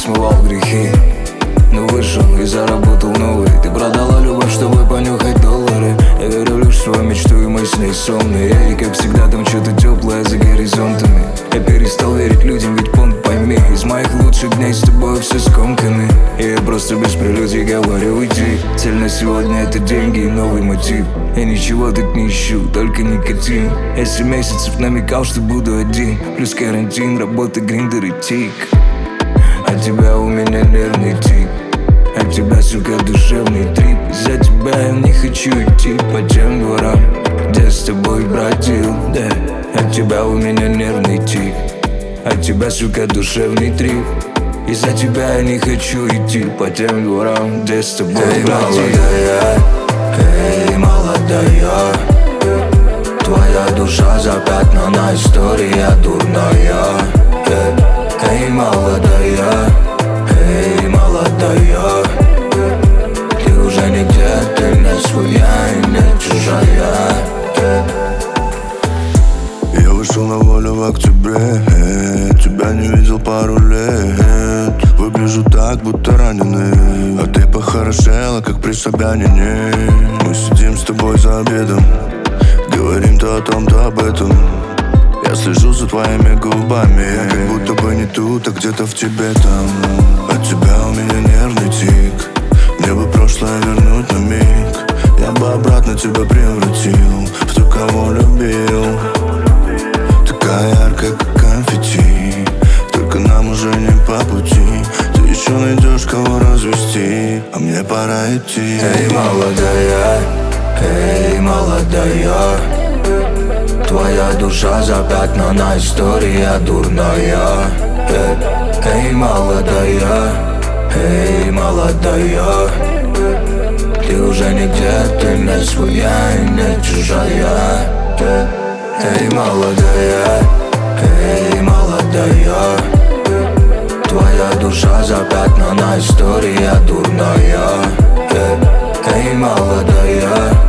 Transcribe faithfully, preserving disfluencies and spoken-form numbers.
смывал грехи, но вышел и заработал новый. Ты продала любовь, чтобы понюхать доллары. Я верю лишь в свою мечту и мы с ней сонные. И как всегда там что-то теплое за горизонтами. Я перестал верить людям, ведь понт пойми, из моих лучших дней с тобой все скомканы. И я просто без прелюдий говорю уйди. Цель на сегодня это деньги и новый мотив. Я ничего тут не ищу, только никотин. Я семь месяцев намекал, что буду один. Плюс карантин, работа, гриндер и тик. От тебя у меня нервный тик. От тебя, сука, душевный трип. Из-за тебя я не хочу идти по тем дворам, где с тобой бродил, да. От тебя у меня нервный тик. От тебя, сука, душевный трип. Из-за тебя я не хочу идти по тем дворам, где с тобой эй, бродил. молодая, эй, молодая, твоя душа запятнана, история дурная. Эй, молодая, эй, молодая, ты уже нигде, ты не своя и не чужая. Я вышел на волю в октябре, тебя не видел пару лет. Выгляжу так, будто раненый, а ты похорошела, как при Собянине. Мы сидим с тобой за обедом, говорим то о том, то об этом. Я слежу за твоими губами, я как будто бы не тут, а где-то в тебе там. От тебя у меня нервный тик, мне бы прошлое вернуть на миг. Я бы обратно тебя превратил в ту, кого любил. Такая яркая, как конфетти, только нам уже не по пути. Ты еще найдешь кого развести, а мне пора идти. Эй, молодая, эй, молодая, твоя душа запятнана, история дурная. Эй, молодая, эй, молодая, ты уже нигде, ты не своя и не чужая. Эй, молодая, эй, молодая, твоя душа запятнана, история дурная. Эй, молодая,